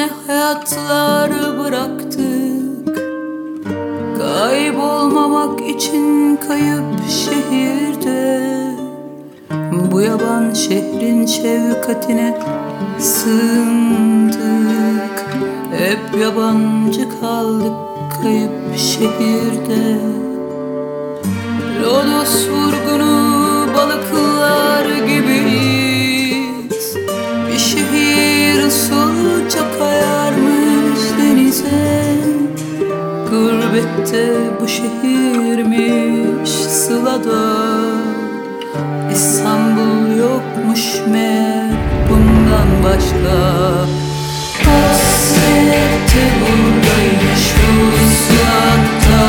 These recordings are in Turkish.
ne hayatlar bıraktık, kaybolmamak için kayıp şehirde. Bu yaban şehrin şefkatine sığındık, hep yabancı kaldık kayıp şehirde. Lodos vurgunu balıklar gibiyiz, bir şehir usulca kayarmış denize. Gurbette bu şehirmiş sılada, İstanbul yokmuş meğer bundan başka. Hasrette buradaymış uzakta,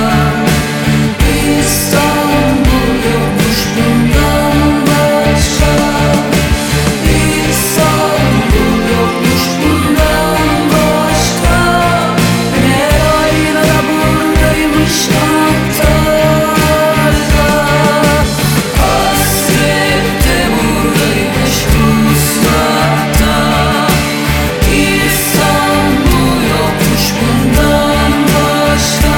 İstanbul yokmuş bundan başka. İstanbul yokmuş bundan başka. Meğer aynada buradaymış anahtarda. Hasrette buradaymış uzakta, İstanbul yokmuş bundan başka.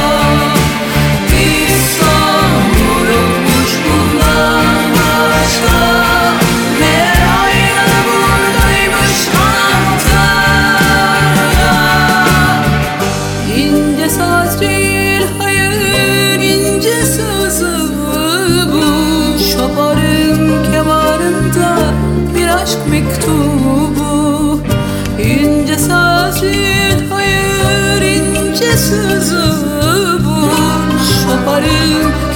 İstanbul yokmuş bundan başka. Meğer aynada buradaymış anahtarda. İnce saz değil, hayır ince sızı bu. Şoparın kemanında bir aşk mektubu. İnce saz değil, hayır ince sızı bu. Şoparın